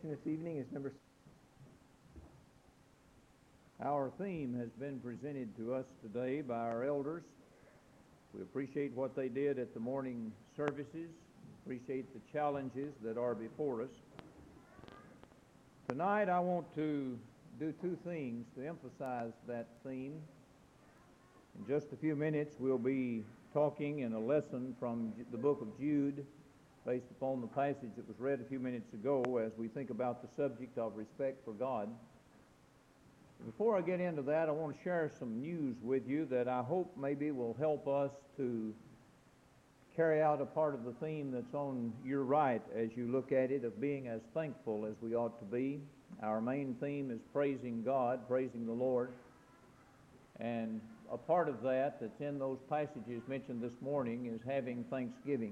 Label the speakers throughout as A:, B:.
A: presentation this evening is number. Our theme has been presented to us today by our elders. We appreciate what they did at the morning services, appreciate the challenges that are before us. Tonight I want to do two things to emphasize that theme. In just a few minutes we'll be talking in a lesson from the book of Jude, based upon the passage that was read a few minutes ago, as we think about the subject of respect for God. Before I get into that, I want to share some news with you that I hope maybe will help us to carry out a part of the theme that's on your right as you look at it, of being as thankful as we ought to be. Our main theme is praising God, praising the Lord. And a part of that that's in those passages mentioned this morning is having thanksgiving.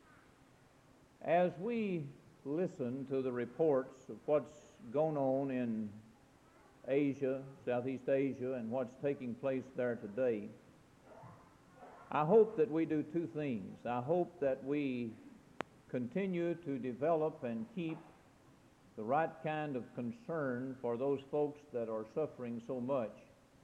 A: As we listen to the reports of what's going on in Asia, Southeast Asia, and what's taking place there today, I hope that we do two things. I hope that we continue to develop and keep the right kind of concern for those folks that are suffering so much.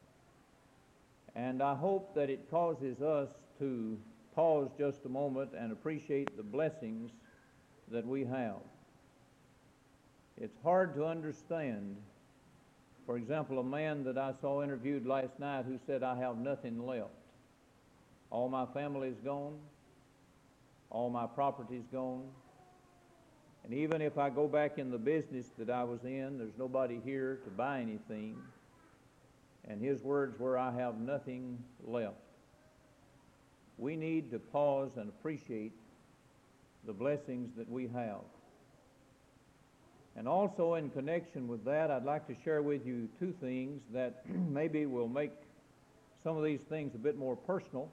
A: And I hope that it causes us to pause just a moment and appreciate the blessings that we have. It's hard to understand. For example, a man that I saw interviewed last night who said, "I have nothing left. All my family's gone. All my property's gone. And even if I go back in the business that I was in, there's nobody here to buy anything." And his words were, "I have nothing left." We need to pause and appreciate the blessings that we have. And also in connection with that, I'd like to share with you two things that maybe will make some of these things a bit more personal.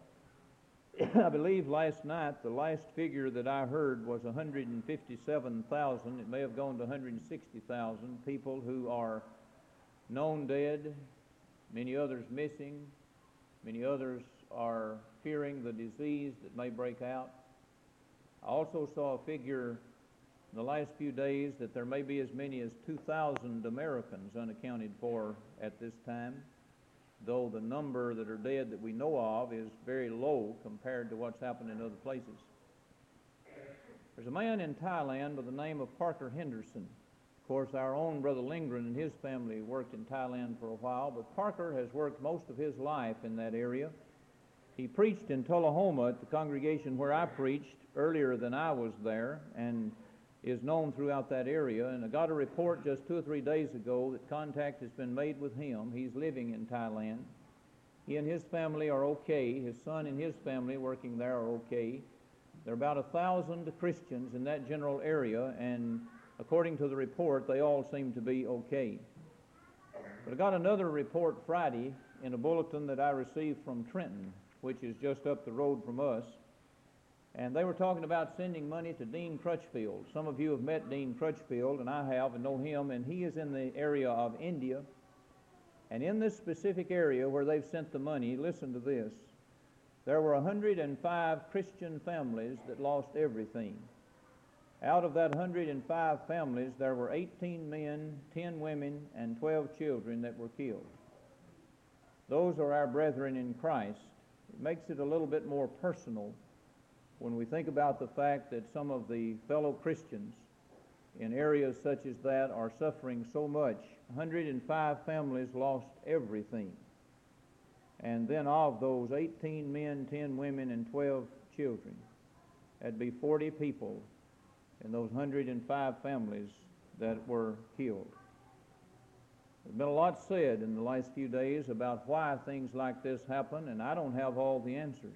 A: I believe last night the last figure that I heard was 157,000. It may have gone to 160,000 people who are known dead, many others missing, many others are fearing the disease that may break out. I also saw a figure in the last few days that there may be as many as 2,000 Americans unaccounted for at this time, though the number that are dead that we know of is very low compared to what's happened in other places. There's a man in Thailand by the name of Parker Henderson. Of course, our own Brother Lindgren and his family worked in Thailand for a while, but Parker has worked most of his life in that area. He preached in Tullahoma at the congregation where I preached earlier than I was there, and is known throughout that area. And I got a report just 2 or 3 days ago that contact has been made with him. He's living in Thailand. He and his family are okay. His son and his family working there are okay. There are about 1,000 Christians in that general area, and according to the report, they all seem to be okay. But I got another report Friday in a bulletin that I received from Trenton, which is just up the road from us. And they were talking about sending money to Dean Crutchfield. Some of you have met Dean Crutchfield, and I have, and know him, and he is in the area of India. And in this specific area where they've sent the money, listen to this, there were 105 Christian families that lost everything. Out of that 105 families, there were 18 men, 10 women, and 12 children that were killed. Those are our brethren in Christ. It makes it a little bit more personal when we think about the fact that some of the fellow Christians in areas such as that are suffering so much. 105 families lost everything. And then of those 18 men, 10 women, and 12 children, that'd be 40 people in those 105 families that were killed. There's been a lot said in the last few days about why things like this happen, and I don't have all the answers.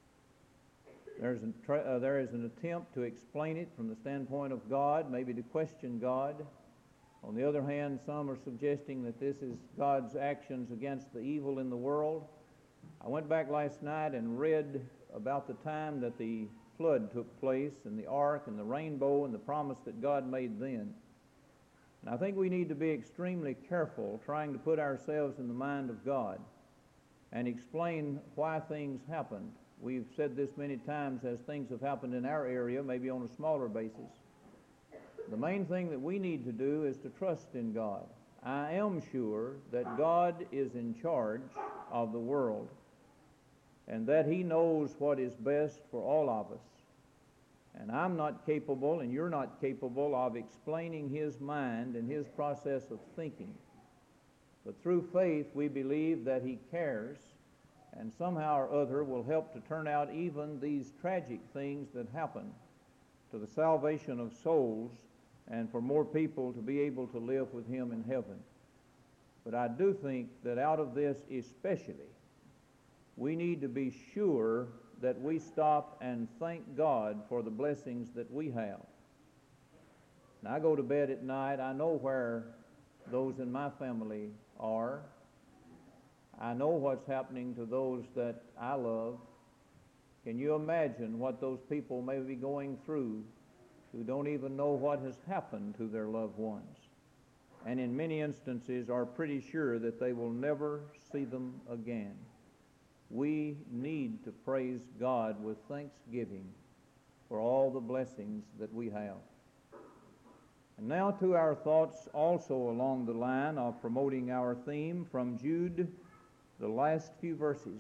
A: There is an attempt to explain it from the standpoint of God, maybe to question God. On the other hand, some are suggesting that this is God's actions against the evil in the world. I went back last night and read about the time that the flood took place, and the ark and the rainbow and the promise that God made then. And I think we need to be extremely careful trying to put ourselves in the mind of God and explain why things happened. We've said this many times as things have happened in our area, maybe on a smaller basis. The main thing that we need to do is to trust in God. I am sure that God is in charge of the world and that He knows what is best for all of us. And I'm not capable, and you're not capable, of explaining His mind and His process of thinking. But through faith, we believe that He cares, and somehow or other will help to turn out even these tragic things that happen to the salvation of souls and for more people to be able to live with Him in heaven. But I do think that out of this especially, we need to be sure that we stop and thank God for the blessings that we have. And I go to bed at night, I know where those in my family are. I know what's happening to those that I love. Can you imagine what those people may be going through who don't even know what has happened to their loved ones, and in many instances are pretty sure that they will never see them again? We need to praise God with thanksgiving for all the blessings that we have. And now to our thoughts also along the line of promoting our theme from Jude, the last few verses.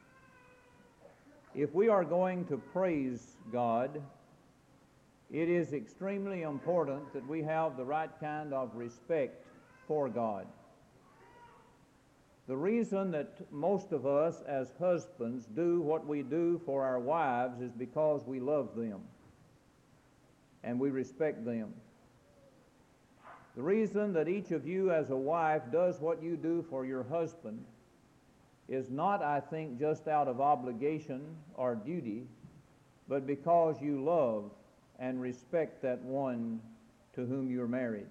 A: If we are going to praise God, it is extremely important that we have the right kind of respect for God. The reason that most of us as husbands do what we do for our wives is because we love them and we respect them. The reason that each of you as a wife does what you do for your husband is not, I think, just out of obligation or duty, but because you love and respect that one to whom you're married.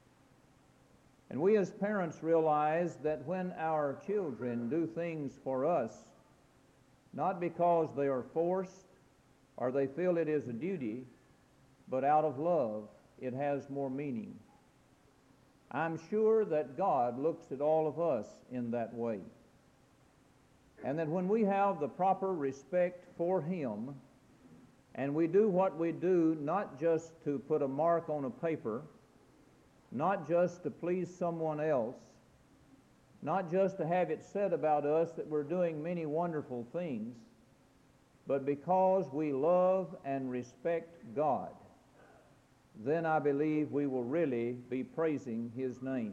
A: And we as parents realize that when our children do things for us, not because they are forced or they feel it is a duty, but out of love, it has more meaning. I'm sure that God looks at all of us in that way. And that when we have the proper respect for Him, and we do what we do not just to put a mark on a paper, not just to please someone else, not just to have it said about us that we're doing many wonderful things, but because we love and respect God, then I believe we will really be praising His name.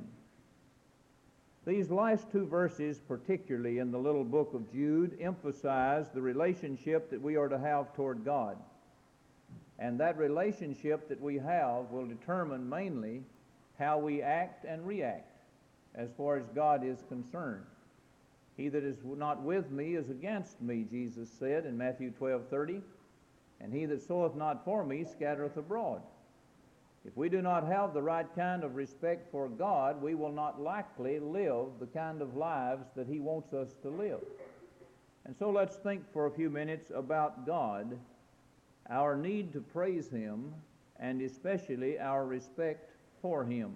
A: These last two verses, particularly in the little book of Jude, emphasize the relationship that we are to have toward God. And that relationship that we have will determine mainly how we act and react as far as God is concerned. He that is not with me is against me, Jesus said in Matthew 12:30, and he that soweth not for me scattereth abroad. If we do not have the right kind of respect for God, we will not likely live the kind of lives that He wants us to live. And so let's think for a few minutes about God, our need to praise Him, and especially our respect for Him.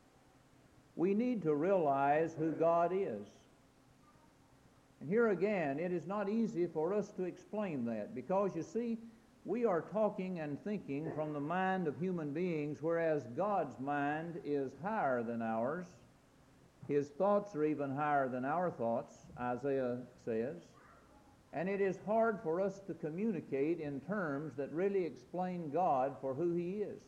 A: We need to realize who God is. And here again, it is not easy for us to explain that, because you see, we are talking and thinking from the mind of human beings, whereas God's mind is higher than ours. His thoughts are even higher than our thoughts, Isaiah says. And it is hard for us to communicate in terms that really explain God for who He is.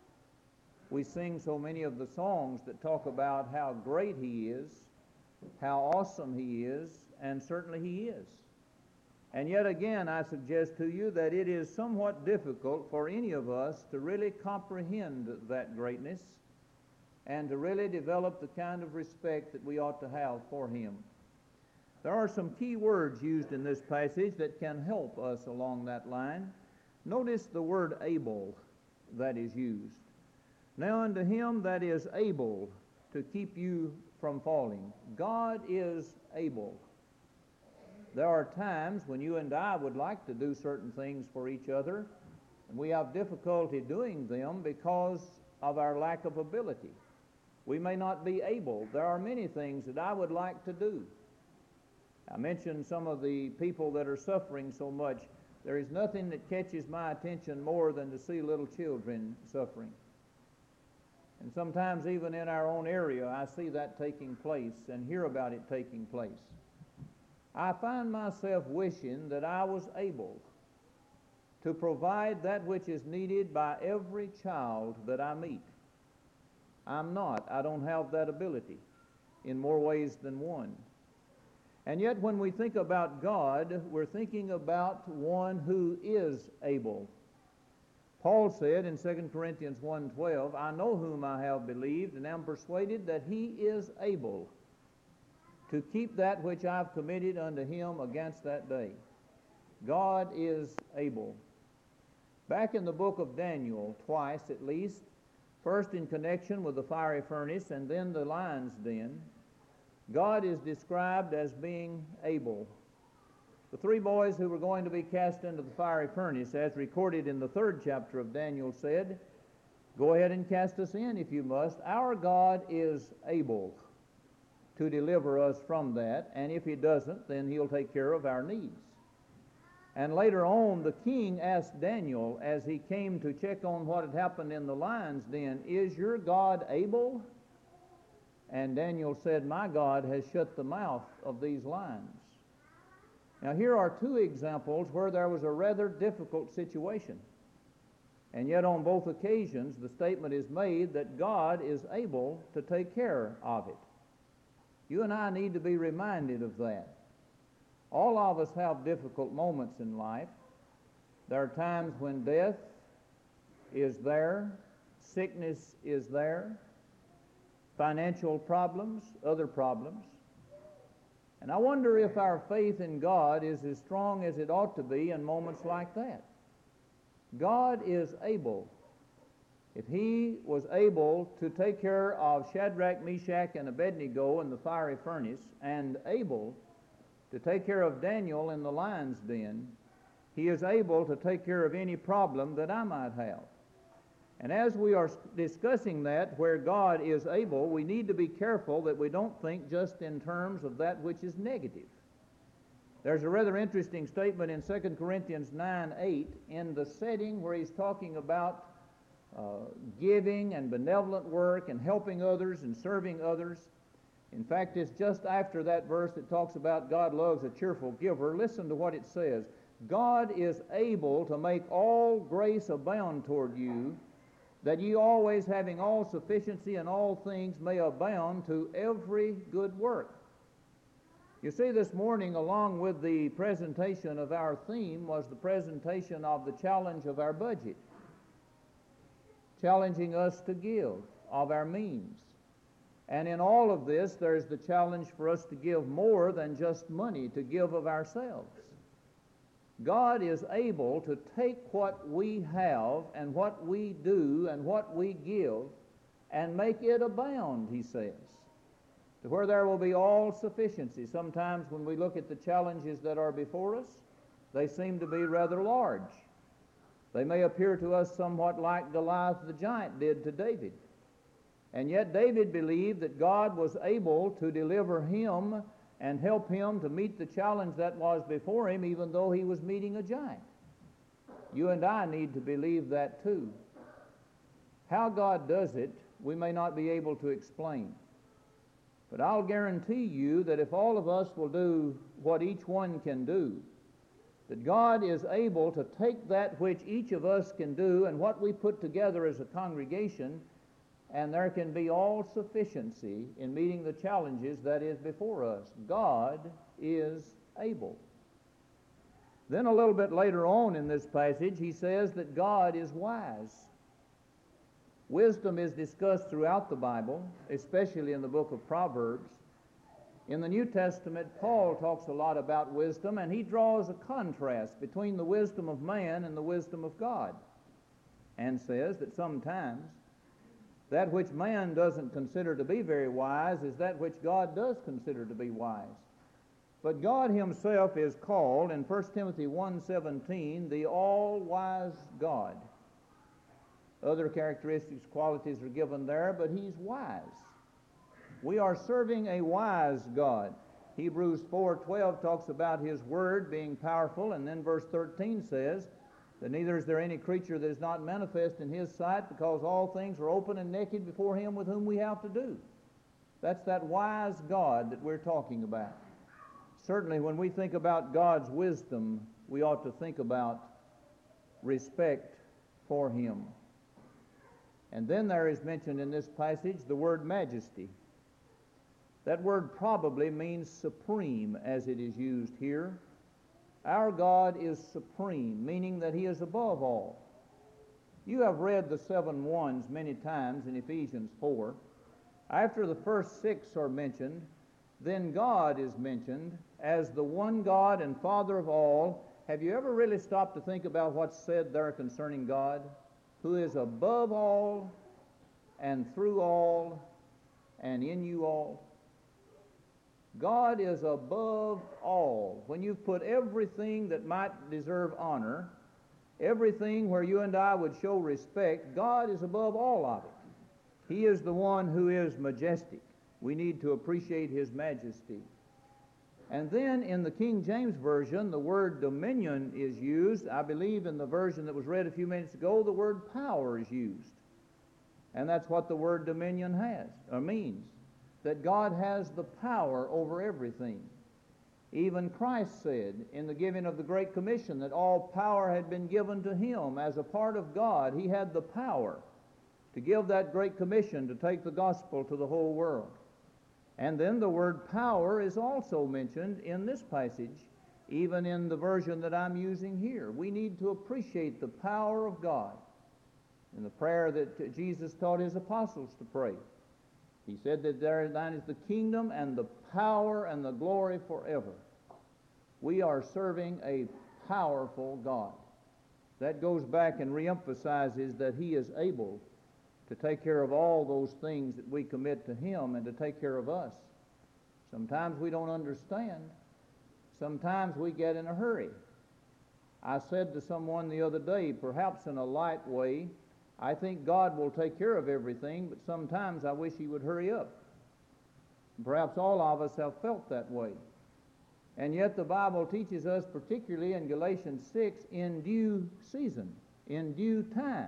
A: We sing so many of the songs that talk about how great He is, how awesome He is, and certainly He is. And yet again, I suggest to you that it is somewhat difficult for any of us to really comprehend that greatness and to really develop the kind of respect that we ought to have for Him. There are some key words used in this passage that can help us along that line. Notice the word able that is used. Now unto Him that is able to keep you from falling. God is able. There are times when you and I would like to do certain things for each other, and we have difficulty doing them because of our lack of ability. We may not be able. There are many things that I would like to do. I mentioned some of the people that are suffering so much. There is nothing that catches my attention more than to see little children suffering. And sometimes even in our own area, I see that taking place and hear about it taking place. I find myself wishing that I was able to provide that which is needed by every child that I meet. I'm not. I don't have that ability in more ways than one. And yet when we think about God, we're thinking about one who is able. Paul said in 2 Corinthians 1:12, I know whom I have believed, and am persuaded that he is able to keep that which I've committed unto him against that day. God is able. Back in the book of Daniel, twice at least, first in connection with the fiery furnace and then the lion's den, God is described as being able. The three boys who were going to be cast into the fiery furnace, as recorded in the 3rd chapter of Daniel, said, go ahead and cast us in if you must. Our God is able to deliver us from that, and if he doesn't, then he'll take care of our needs. And later on, the king asked Daniel, as he came to check on what had happened in the lion's den, is your God able? And Daniel said, my God has shut the mouth of these lions. Now here are two examples where there was a rather difficult situation. And yet on both occasions the statement is made that God is able to take care of it. You and I need to be reminded of that. All of us have difficult moments in life. There are times when death is there, sickness is there, financial problems, other problems. And I wonder if our faith in God is as strong as it ought to be in moments like that. God is able. If he was able to take care of Shadrach, Meshach, and Abednego in the fiery furnace, and able to take care of Daniel in the lion's den, he is able to take care of any problem that I might have. And as we are discussing that, where God is able, we need to be careful that we don't think just in terms of that which is negative. There's a rather interesting statement in 2 Corinthians 9:8 in the setting where he's talking about giving and benevolent work and helping others and serving others. In fact, it's just after that verse that talks about God loves a cheerful giver. Listen to what it says. God is able to make all grace abound toward you, that ye always having all sufficiency in all things may abound to every good work. You see, this morning, along with the presentation of our theme, was the presentation of the challenge of our budget, challenging us to give of our means. And in all of this, there's the challenge for us to give more than just money, to give of ourselves. God is able to take what we have and what we do and what we give and make it abound, he says, to where there will be all sufficiency. Sometimes when we look at the challenges that are before us, they seem to be rather large. They may appear to us somewhat like Goliath the giant did to David. And yet David believed that God was able to deliver him and help him to meet the challenge that was before him, even though he was meeting a giant. You and I need to believe that too. How God does it, we may not be able to explain. But I'll guarantee you that if all of us will do what each one can do, that God is able to take that which each of us can do and what we put together as a congregation, and there can be all sufficiency in meeting the challenges that is before us. God is able. Then a little bit later on in this passage, he says that God is wise. Wisdom is discussed throughout the Bible, especially in the book of Proverbs. In the New Testament, Paul talks a lot about wisdom, and he draws a contrast between the wisdom of man and the wisdom of God, and says that sometimes that which man doesn't consider to be very wise is that which God does consider to be wise. But God himself is called in 1 Timothy 1:17 the all-wise God. Other characteristics, qualities are given there, but he's wise. We are serving a wise God. Hebrews 4:12 talks about his word being powerful, and then verse 13 says that neither is there any creature that is not manifest in his sight, because all things are open and naked before him with whom we have to do. That's that wise God that we're talking about. Certainly when we think about God's wisdom, we ought to think about respect for him. And then there is mentioned in this passage the word majesty. That word probably means supreme as it is used here. Our God is supreme, meaning that he is above all. You have read the 7 ones many times in Ephesians 4. After the first 6 are mentioned, then God is mentioned as the one God and Father of all. Have you ever really stopped to think about what's said there concerning God, who is above all and through all and in you all? God is above all. When you've put everything that might deserve honor, everything where you and I would show respect, God is above all of it. He is the one who is majestic. We need to appreciate his majesty. And then in the King James Version, the word dominion is used. I believe in the version that was read a few minutes ago, the word power is used. And that's what the word dominion has, or means, that God has the power over everything. Even Christ said in the giving of the Great Commission that all power had been given to him. As a part of God, he had the power to give that Great Commission to take the gospel to the whole world. And then the word power is also mentioned in this passage, even in the version that I'm using here. We need to appreciate the power of God. In the prayer that Jesus taught his apostles to pray, he said that thine is the kingdom and the power and the glory forever. We are serving a powerful God. That goes back and reemphasizes that he is able to take care of all those things that we commit to him and to take care of us. Sometimes we don't understand. Sometimes we get in a hurry. I said to someone the other day, perhaps in a light way, I think God will take care of everything, but sometimes I wish he would hurry up. Perhaps all of us have felt that way. And yet the Bible teaches us, particularly in Galatians 6, in due season, in due time,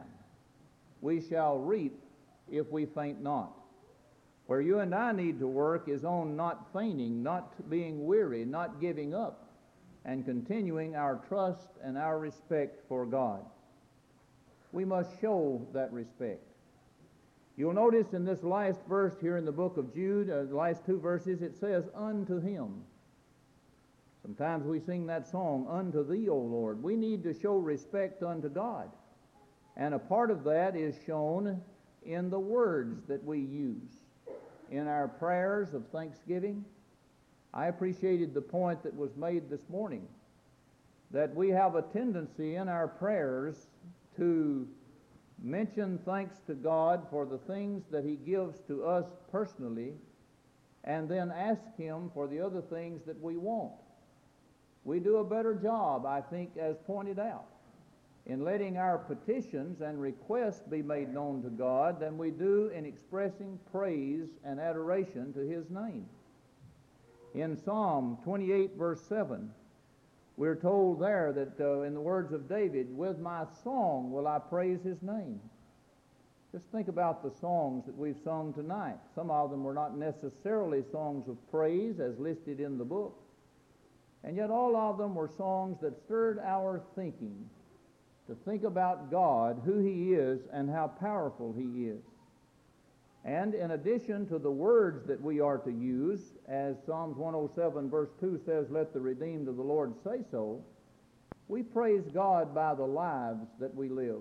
A: we shall reap if we faint not. Where you and I need to work is on not fainting, not being weary, not giving up, and continuing our trust and our respect for God. We must show that respect. You'll notice in this last verse here in the book of Jude, the last 2 verses, it says, unto him. Sometimes we sing that song, unto thee, O Lord. We need to show respect unto God. And a part of that is shown in the words that we use. In our prayers of thanksgiving, I appreciated the point that was made this morning, that we have a tendency in our prayers to mention thanks to God for the things that he gives to us personally, and then ask him for the other things that we want. We do a better job, I think, as pointed out, in letting our petitions and requests be made known to God than we do in expressing praise and adoration to his name. In Psalm 28, verse 7, we're told there that in the words of David, with my song will I praise his name. Just think about the songs that we've sung tonight. Some of them were not necessarily songs of praise as listed in the book, and yet all of them were songs that stirred our thinking, to think about God, who he is, and how powerful he is. And in addition to the words that we are to use, as Psalms 107 verse 2 says, let the redeemed of the Lord say so, we praise God by the lives that we live.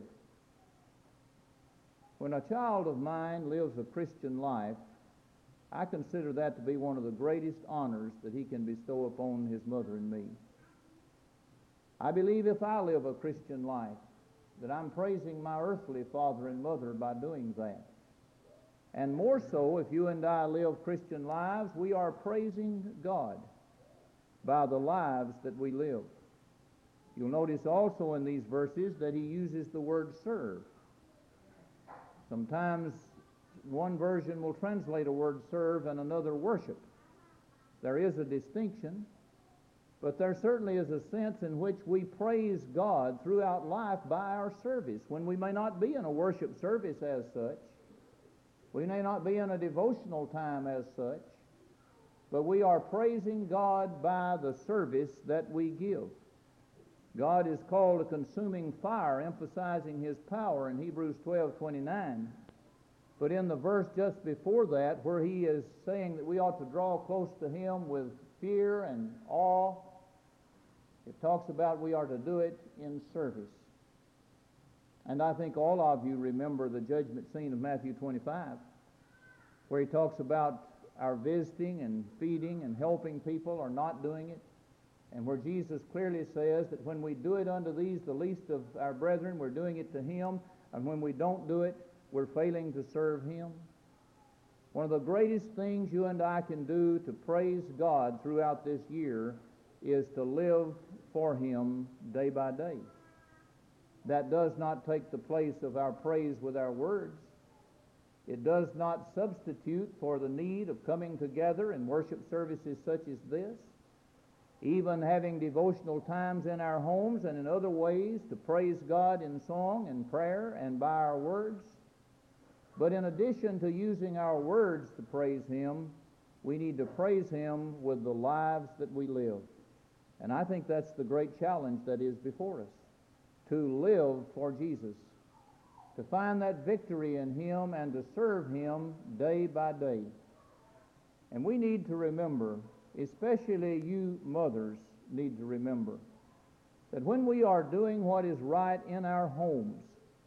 A: When a child of mine lives a Christian life, I consider that to be one of the greatest honors that he can bestow upon his mother and me. I believe if I live a Christian life, that I'm praising my earthly father and mother by doing that. And more so, if you and I live Christian lives, we are praising God by the lives that we live. You'll notice also in these verses that he uses the word serve. Sometimes one version will translate a word serve and another worship. There is a distinction, But there certainly is a sense in which we praise God throughout life by our service, when we may not be in a worship service as such. We may not be in a devotional time as such, but we are praising God by the service that we give. God is called a consuming fire, emphasizing His power in Hebrews 12:29. But in the verse just before that, where He is saying that we ought to draw close to Him with fear and awe, it talks about we are to do it in service. And I think all of you remember the judgment scene of Matthew 25, where He talks about our visiting and feeding and helping people or not doing it, and where Jesus clearly says that when we do it unto these, the least of our brethren, we're doing it to Him, and when we don't do it, we're failing to serve Him. One of the greatest things you and I can do to praise God throughout this year is to live for Him day by day. That does not take the place of our praise with our words. It does not substitute for the need of coming together in worship services such as this, even having devotional times in our homes and in other ways to praise God in song and prayer and by our words. But in addition to using our words to praise Him, we need to praise Him with the lives that we live. And I think that's the great challenge that is before us, to live for Jesus, to find that victory in Him and to serve Him day by day. And we need to remember, especially you mothers need to remember, that when we are doing what is right in our homes,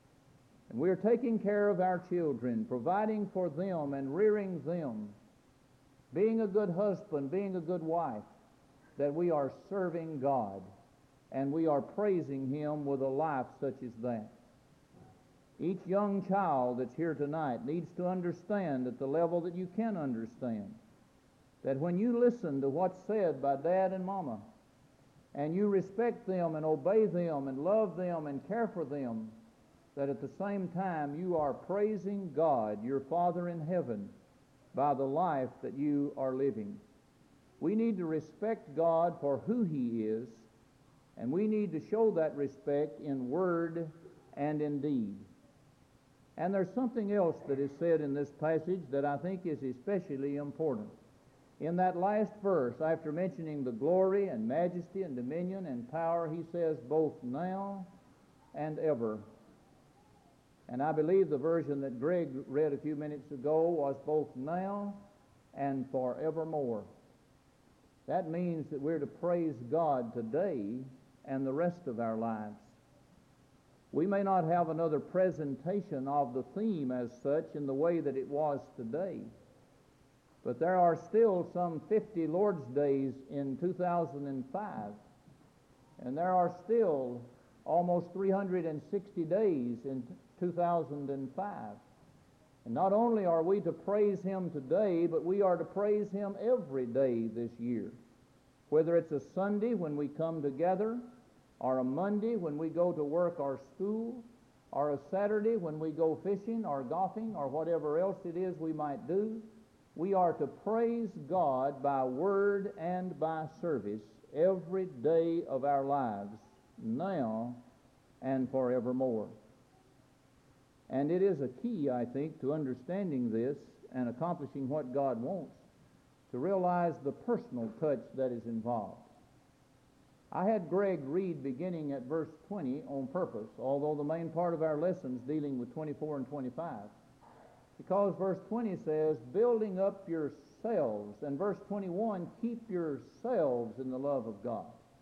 A: and we are taking care of our children, providing for them and rearing them, being a good husband, being a good wife, that we are serving God and we are praising Him with a life such as that. Each young child that's here tonight needs to understand at the level that you can understand that when you listen to what's said by Dad and Mama, and you respect them and obey them and love them and care for them, that at the same time you are praising God, your Father in heaven, by the life that you are living. We need to respect God for who He is, and we need to show that respect in word and in deed. And there's something else that is said in this passage that I think is especially important. In that last verse, after mentioning the glory and majesty and dominion and power, He says both now and ever. And I believe the version that Greg read a few minutes ago was both now and forevermore. That means that we're to praise God today and the rest of our lives. We may not have another presentation of the theme as such in the way that it was today, but there are still some 50 Lord's Days in 2005, and there are still almost 360 days in 2005. And not only are we to praise Him today, but we are to praise Him every day this year. Whether it's a Sunday when we come together, or a Monday when we go to work or school, or a Saturday when we go fishing or golfing or whatever else it is we might do, we are to praise God by word and by service every day of our lives, now and forevermore. And it is a key, I think, to understanding this and accomplishing what God wants, to realize the personal touch that is involved. I had Greg read beginning at verse 20 on purpose, although the main part of our lesson's dealing with 24 and 25, because verse 20 says, building up yourselves, and verse 21, keep yourselves in the love of God.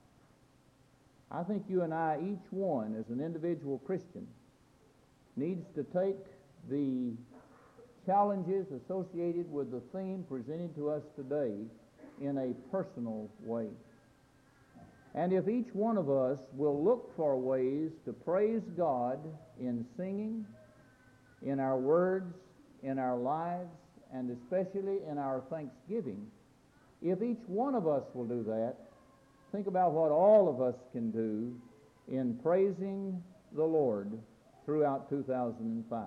A: I think you and I, each one as an individual Christian, needs to take the challenges associated with the theme presented to us today in a personal way. And if each one of us will look for ways to praise God in singing, in our words, in our lives, and especially in our thanksgiving, if each one of us will do that, think about what all of us can do in praising the Lord throughout 2005.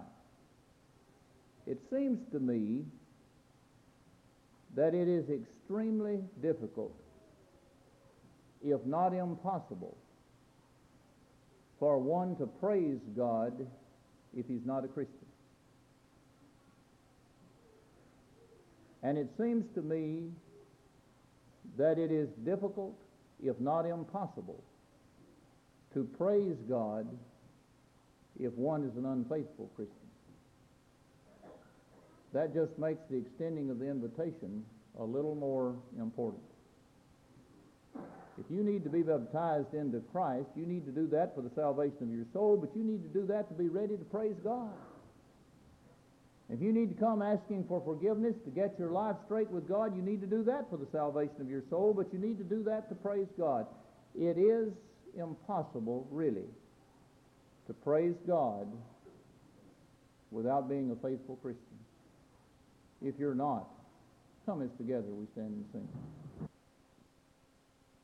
A: It seems to me that it is extremely difficult if not impossible, for one to praise God if he's not a Christian. And it seems to me that it is difficult, if not impossible, to praise God if one is an unfaithful Christian. That just makes the extending of the invitation a little more important. If you need to be baptized into Christ, you need to do that for the salvation of your soul, but you need to do that to be ready to praise God. If you need to come asking for forgiveness to get your life straight with God, you need to do that for the salvation of your soul, but you need to do that to praise God. It is impossible, really, to praise God without being a faithful Christian. If you're not, come as together we stand and sing.